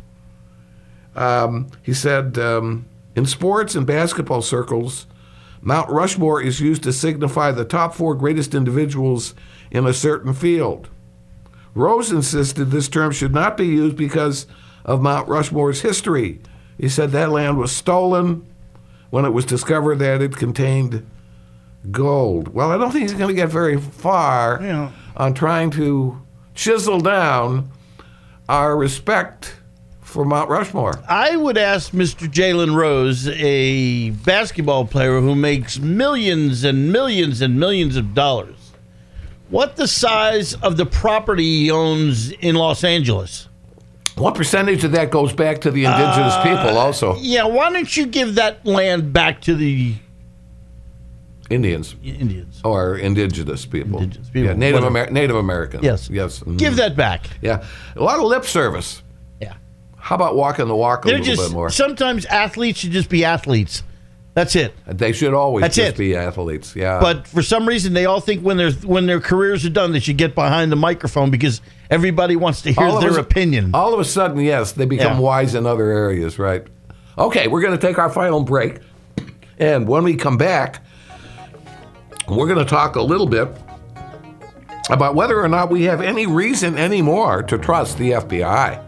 A: Um, he said, um, in sports and basketball circles, Mount Rushmore is used to signify the top four greatest individuals in a certain field. Rose insisted this term should not be used because of Mount Rushmore's history. He said that land was stolen when it was discovered that it contained gold. Well, I don't think he's going to get very far
B: Yeah.
A: on trying to chisel down our respect for Mount Rushmore.
B: I would ask Mister Jalen Rose, a basketball player who makes millions and millions and millions of dollars, what the size of the property he owns in Los Angeles.
A: What percentage of that goes back to the indigenous
B: Uh,
A: people also?
B: Yeah, why don't you give that land back to the
A: Indians.
B: Indians?
A: Or indigenous people.
B: Indigenous people,
A: Yeah, Native,
B: whatever.
A: Amer- Native Americans.
B: Yes.
A: Yes. Mhm.
B: Give that back.
A: Yeah. A lot of lip service.
B: Yeah.
A: How about walking the walk a
B: They're
A: little
B: just,
A: bit more?
B: sometimes athletes should just be athletes. That's it.
A: They should always
B: That's
A: just
B: it.
A: be athletes. Yeah.
B: But for some reason, they all think when their when their careers are done, they should get behind the microphone because everybody wants to hear
A: All of
B: their
A: us-
B: opinion.
A: all of a sudden, yes, they become
B: Yeah.
A: wise in other areas, right? Okay, we're going to take our final break. And when we come back, we're going to talk a little bit about whether or not we have any reason anymore to trust the F B I.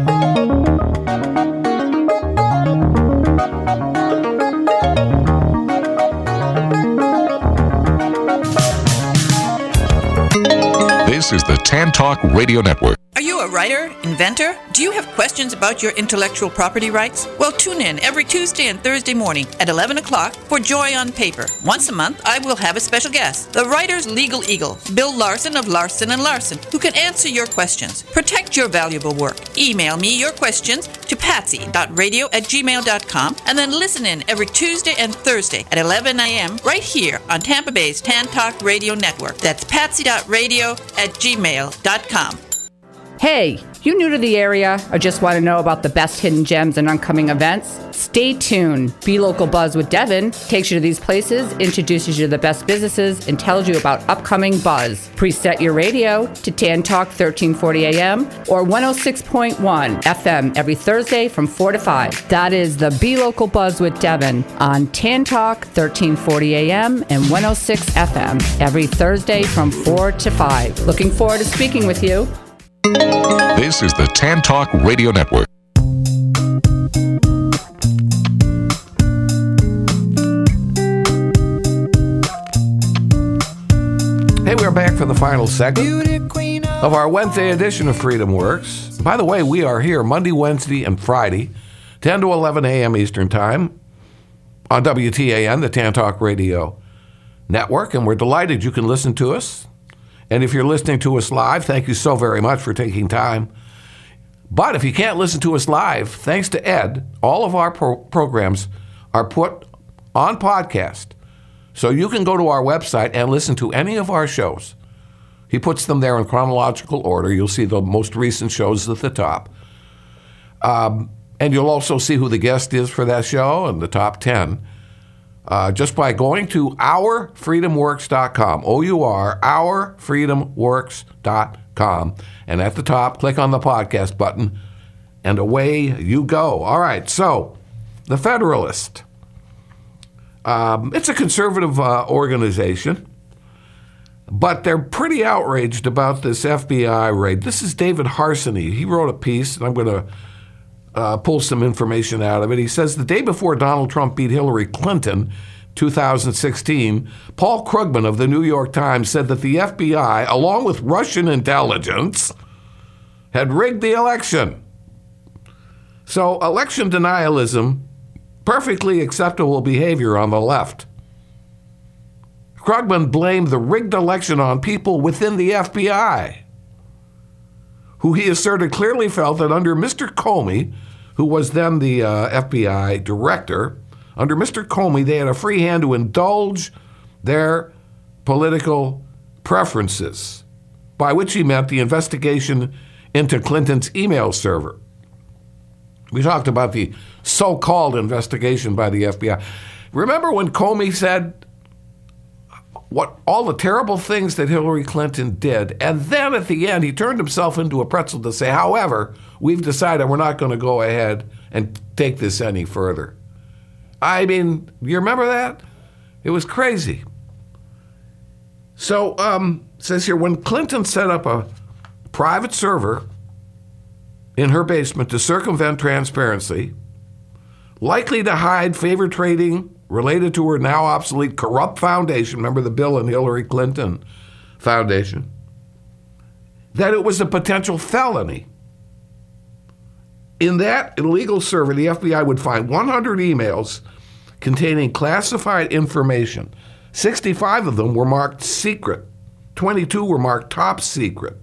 D: This is the Tan Talk Radio Network.
K: Are you a writer, inventor? Do you have questions about your intellectual property rights? Well, tune in every Tuesday and Thursday morning at eleven o'clock for Joy on Paper. Once a month, I will have a special guest, the writer's legal eagle, Bill Larson of Larson and Larson, who can answer your questions. Protect your valuable work. Email me your questions to patsy dot radio at gmail dot com and then listen in every Tuesday and Thursday at eleven a.m. right here on Tampa Bay's Tan Talk Radio Network. That's patsy dot radio at gmail dot com.
L: Hey, you new to the area or just want to know about the best hidden gems and upcoming events? Stay tuned. Be Local Buzz with Devin takes you to these places, introduces you to the best businesses, and tells you about upcoming buzz. Preset your radio to Tan Talk thirteen forty a.m. or one oh six point one F M every Thursday from four to five. That is the Be Local Buzz with Devin on Tan Talk thirteen forty a.m. and one oh six F M every Thursday from four to five. Looking forward to speaking with you.
D: This is the Tan Talk Radio Network.
A: Hey, we're back for the final segment of our Wednesday edition of Freedom Works. By the way, we are here Monday, Wednesday, and Friday, ten to eleven a.m. Eastern Time on W T A N, the Tan Talk Radio Network, and we're delighted you can listen to us. And if you're listening to us live, thank you so very much for taking time. But if you can't listen to us live, thanks to Ed, all of our pro- programs are put on podcast. So you can go to our website and listen to any of our shows. He puts them there in chronological order. You'll see the most recent shows at the top. Um, and you'll also see who the guest is for that show and the top ten. Uh, just by going to our freedom works dot com, O U R, our freedom works dot com. And at the top, click on the podcast button, and away you go. All right, so the Federalist. Um, it's a conservative uh, organization, but they're pretty outraged about this F B I raid. This is David Harsanyi. He wrote a piece, and I'm going to Uh, pull some information out of it. He says the day before Donald Trump beat Hillary Clinton, two thousand sixteen, Paul Krugman of the New York Times said that the F B I, along with Russian intelligence, had rigged the election. So election denialism, perfectly acceptable behavior on the left. Krugman blamed the rigged election on people within the F B I, who he asserted clearly felt that under Mister Comey, who was then the uh, F B I director, under Mister Comey, they had a free hand to indulge their political preferences, by which he meant the investigation into Clinton's email server. We talked about the so-called investigation by the F B I. Remember when Comey said what all the terrible things that Hillary Clinton did, and then at the end he turned himself into a pretzel to say, however, we've decided we're not going to go ahead and take this any further. I mean, you remember that? It was crazy. So, um, it says here, when Clinton set up a private server in her basement to circumvent transparency, likely to hide favor trading related to her now obsolete corrupt foundation, remember the Bill and Hillary Clinton Foundation, that it was a potential felony. In that illegal server, the F B I would find one hundred emails containing classified information. sixty-five of them were marked secret. twenty-two were marked top secret.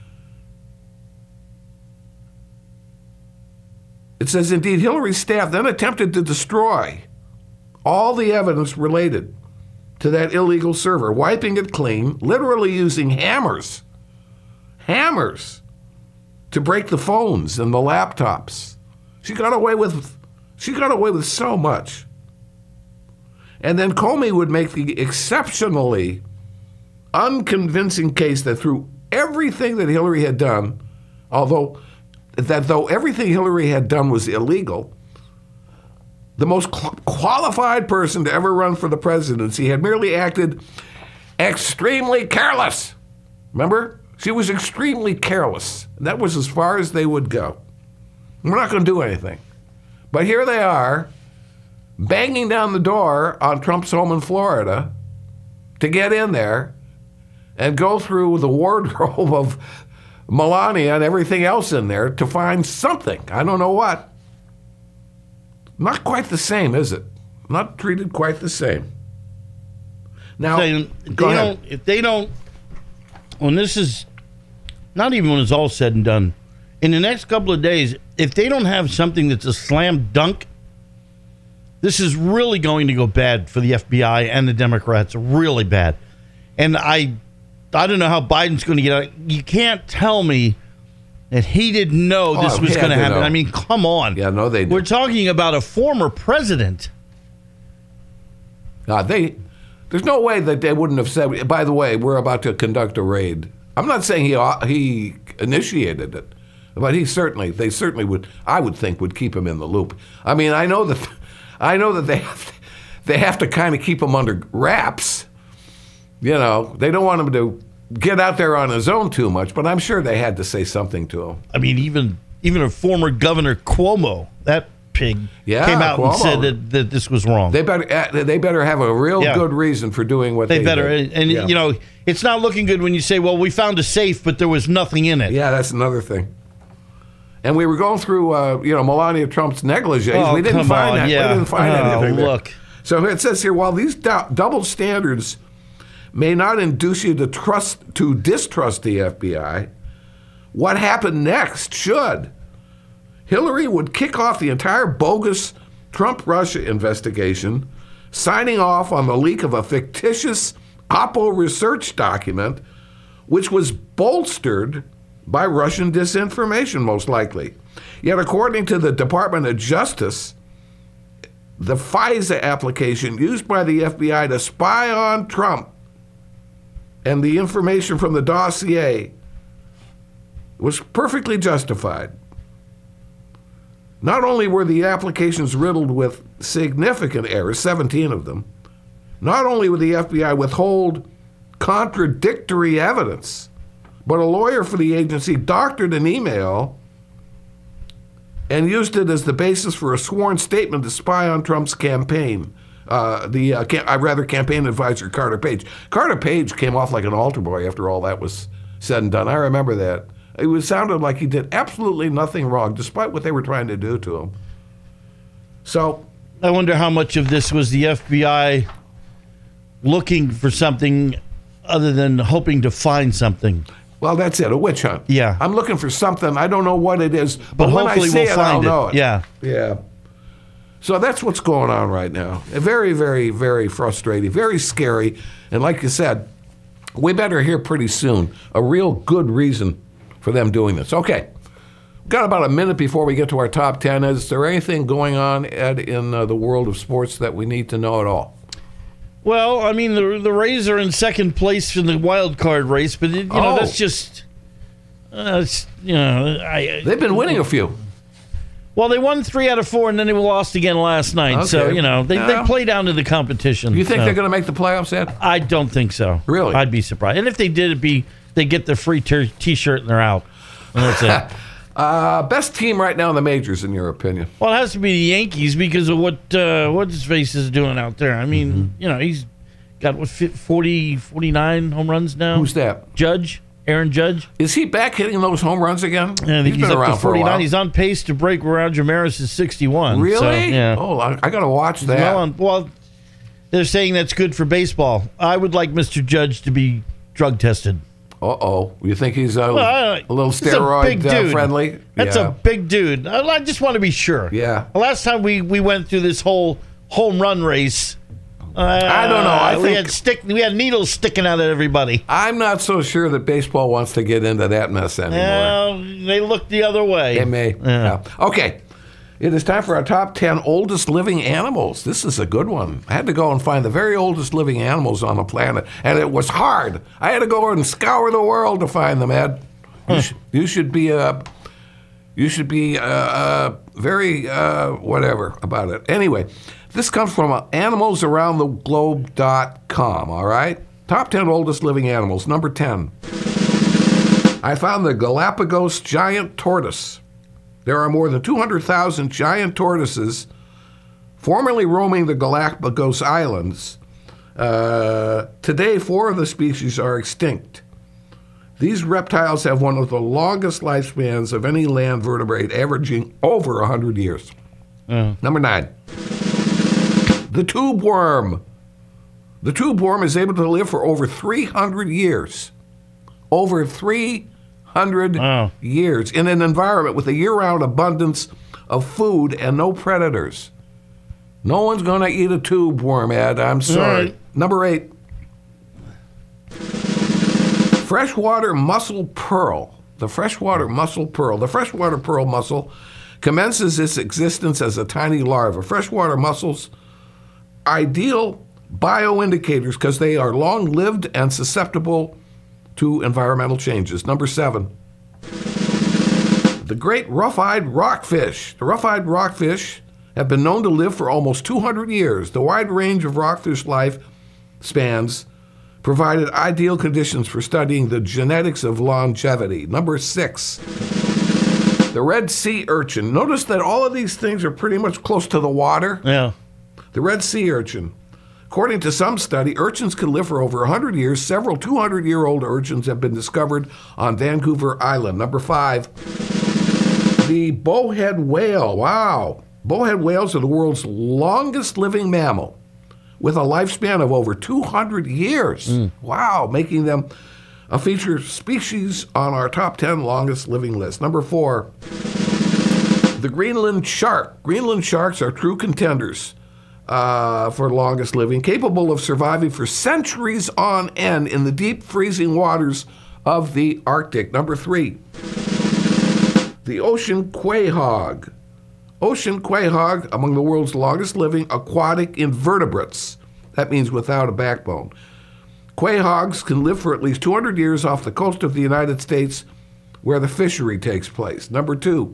A: It says, indeed, Hillary's staff then attempted to destroy all the evidence related to that illegal server, wiping it clean, literally using hammers, hammers, to break the phones and the laptops. She got away with, she got away with so much. And then Comey would make the exceptionally unconvincing case that through everything that Hillary had done, although that though everything Hillary had done was illegal, the most qualified person to ever run for the presidency had merely acted extremely careless Remember? She was extremely careless. That was as far as they would go. We're not going to do anything. But here they are, banging down the door on Trump's home in Florida to get in there and go through the wardrobe of Melania and everything else in there to find something. I don't know what. Not quite the same, is it? Not treated quite the same. Now,
B: Saying, if
A: go
B: they
A: ahead.
B: don't, if they don't, when this is, not even when it's all said and done, in the next couple of days, if they don't have something that's a slam dunk, this is really going to go bad for the F B I and the Democrats, really bad. And I, I don't know how Biden's going to get out. You can't tell me that he didn't know this
A: Oh,
B: was
A: yeah,
B: going to
A: they
B: happen.
A: know.
B: I mean, come on.
A: Yeah, no, they did.
B: We're talking about a former president.
A: Uh, they, there's no way that they wouldn't have said, by the way, we're about to conduct a raid. I'm not saying he he initiated it, but he certainly, they certainly would, I would think, would keep him in the loop. I mean, I know that, I know that they have to, they have to kind of keep him under wraps. You know, they don't want him to get out there on his own too much, but I'm sure they had to say something to him.
B: I mean, even even a former Governor Cuomo, that pig,
A: Yeah,
B: came out
A: Cuomo.
B: and said that, that this was wrong.
A: They better uh, they better have a real
B: Yeah.
A: good reason for doing what they,
B: They better,
A: did.
B: and
A: Yeah.
B: you know, it's not looking good when you say, "Well, we found a safe, but there was nothing in it."
A: Yeah, that's another thing. And we were going through, uh, you know, Melania Trump's negligees.
B: Oh,
A: we didn't
B: come
A: find
B: on,
A: that.
B: yeah.
A: We didn't find
B: Oh,
A: anything there.
B: look.
A: So it says here, while these dou- double standards may not induce you to trust to distrust the F B I, what happened next should. Hillary would kick off the entire bogus Trump-Russia investigation, signing off on the leak of a fictitious Oppo research document, which was bolstered by Russian disinformation, most likely. Yet, according to the Department of Justice, the FISA application used by the F B I to spy on Trump and the information from the dossier was perfectly justified. Not only were the applications riddled with significant errors, seventeen of them, not only would the F B I withhold contradictory evidence, but a lawyer for the agency doctored an email and used it as the basis for a sworn statement to spy on Trump's campaign. Uh, the uh, cam- uh, rather campaign advisor Carter Page. Carter Page came off like an altar boy after all that was said and done. I remember that. It was sounded like he did absolutely nothing wrong, despite what they were trying to do to him. So,
B: I wonder how much of this was the F B I looking for something other than hoping to find something.
A: well, that's it, a witch hunt.
B: Yeah.
A: I'm looking for something. I don't know what it is, but,
B: But
A: when I
B: hopefully
A: see
B: we'll
A: it,
B: find
A: I'll
B: it.
A: know it.
B: Yeah.
A: Yeah. So that's what's going on right now. Very, very, very frustrating, very scary. And like you said, we better hear pretty soon a real good reason for them doing this. Okay. We've got about a minute before we get to our top ten. Is there anything going on, Ed, in uh, the world of sports that we need to know at all?
B: Well, I mean, the the Rays are in second place in the wild card race, but it, you know
A: Oh.
B: that's just, uh, it's, you know, I
A: They've been winning a few.
B: Well, they won three out of four, and then they lost again last night. So
A: Okay.
B: you know they,
A: Yeah.
B: they play down to the competition.
A: You think
B: so.
A: they're going to make the playoffs, Ed?
B: I don't think so.
A: Really?
B: I'd be surprised. And if they did, it'd be they get the free ter- T-shirt and they're out. And that's it.
A: Uh, best team right now in the majors, in your opinion?
B: Well, it has to be the Yankees because of what uh, what his face is doing out there. I mean,
A: Mm-hmm.
B: you know, he's got what forty, forty-nine home runs now.
A: Who's that?
B: Judge, Aaron Judge.
A: Is he back hitting those home runs again?
B: And I think he's,
A: been
B: up
A: around
B: to
A: for a while.
B: forty-nine. He's on pace to break Roger Maris's sixty-one.
A: Really?
B: So, yeah.
A: Oh, I, I got to watch that.
B: Well, on- well, they're saying that's good for baseball. I would like Mister Judge to be drug tested.
A: Uh-oh. You think he's uh,
B: Well, I-
A: a little
B: he's a big
A: steroid uh,
B: dude.
A: friendly?
B: That's
A: yeah.
B: a big dude. I, I just want to be sure.
A: Yeah.
B: The last time we, we went through this whole home run race, uh,
A: I don't know. I
B: we
A: think-
B: had stick we had needles sticking out of everybody.
A: I'm not so sure that baseball wants to get into that mess anymore.
B: Well, they look the other way.
A: They may.
B: Yeah.
A: Yeah. Okay. It is time for our top ten oldest living animals. This is a good one. I had to go and find the very oldest living animals on the planet, and it was hard. I had to go and scour the world to find them, Ed. You, sh- you should be uh, you should be uh, uh, very uh, whatever about it. Anyway, this comes from uh, animals around the globe dot com, all right? Top ten oldest living animals. Number ten. I found the Galapagos giant tortoise. There are more than two hundred thousand giant tortoises formerly roaming the Galapagos Islands. Uh, today, four of the species are extinct. These reptiles have one of the longest lifespans of any land vertebrate, averaging over one hundred years.
B: Uh.
A: Number nine, the tube worm. The tube worm is able to live for over three hundred years. Over three hundred
B: wow.
A: years in an environment with a year-round abundance of food and no predators. No one's going to eat a tube worm, Ed. I'm sorry.
B: Right.
A: Number eight. Freshwater mussel pearl. The freshwater mussel pearl. The freshwater pearl mussel commences its existence as a tiny larva. Freshwater mussels, ideal bioindicators because they are long-lived and susceptible to environmental changes. Number seven. The great rough-eyed rockfish. The rough-eyed rockfish have been known to live for almost two hundred years. The wide range of rockfish life spans provided ideal conditions for studying the genetics of longevity. Number six, the red sea urchin. Notice that all of these things are pretty much close to the water.
B: Yeah.
A: The red sea urchin. According to some study, urchins can live for over one hundred years. Several two hundred year old urchins have been discovered on Vancouver Island. Number five, the bowhead whale. Wow. Bowhead whales are the world's longest living mammal with a lifespan of over two hundred years. Mm. Wow, making them a featured species on our top ten longest living list. Number four, the Greenland shark. Greenland sharks are true contenders uh, for longest living, capable of surviving for centuries on end in the deep freezing waters of the Arctic. Number three, the ocean quahog. Ocean quahog, among the world's longest living aquatic invertebrates. That means without a backbone. Quahogs can live for at least two hundred years off the coast of the United States where the fishery takes place. Number two,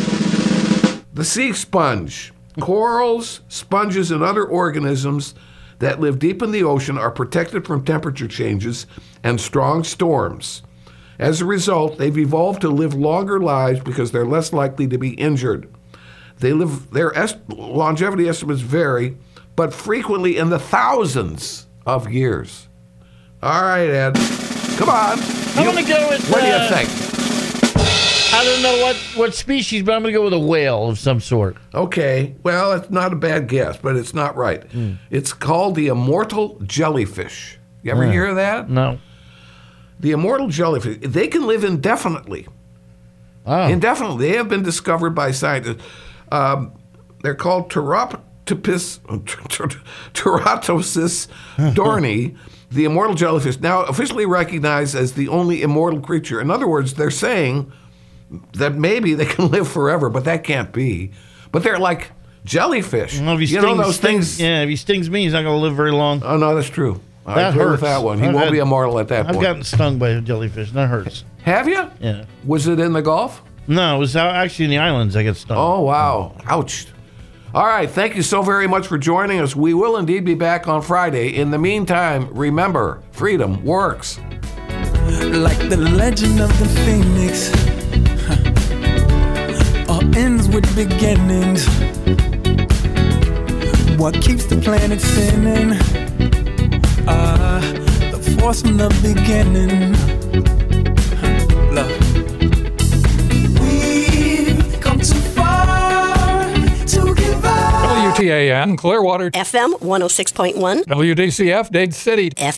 A: the sea sponge. Corals, sponges, and other organisms that live deep in the ocean are protected from temperature changes and strong storms. As a result, they've evolved to live longer lives because they're less likely to be injured. They live, their est- longevity estimates vary, but frequently in the thousands of years. All right, Ed. Come on.
B: I'm going to go with...
A: What
B: uh,
A: do you think?
B: I don't know what, what species, but I'm going to go with a whale of some sort.
A: Okay. Well, it's not a bad guess, but it's not right. Mm. It's called the immortal jellyfish. You ever
B: Yeah.
A: hear of that?
B: No.
A: The immortal jellyfish, they can live indefinitely.
B: Oh.
A: Indefinitely. They have been discovered by scientists. Um, they're called Teratopus, Teratosis dorni, the immortal jellyfish, now officially recognized as the only immortal creature. In other words, they're saying that maybe they can live forever, but that can't be. But they're like jellyfish.
B: Well, if he
A: you
B: stings,
A: know those
B: stings,
A: things?
B: Yeah, if he stings me, he's not going to live very long.
A: Oh, no, that's true. I
B: That
A: agree
B: hurts.
A: with that one. He
B: I've
A: won't
B: had-
A: be immortal at that
B: I've
A: point.
B: gotten stung by a jellyfish. That hurts.
A: Have you?
B: Yeah.
A: Was it in the Gulf?
B: No, it was out actually in the islands I got stung.
A: Oh, wow. Ouch. All right. Thank you so very much for joining us. We will indeed be back on Friday. In the meantime, remember, freedom works.
M: Like the legend of the phoenix, huh. All ends with beginnings. What keeps the planet spinning? Ah, uh, the force from the beginning. Huh. Love. We've come too far to give up.
N: W T A N, Clearwater.
O: F M one oh six point one.
N: W D C F, Dade City.
O: F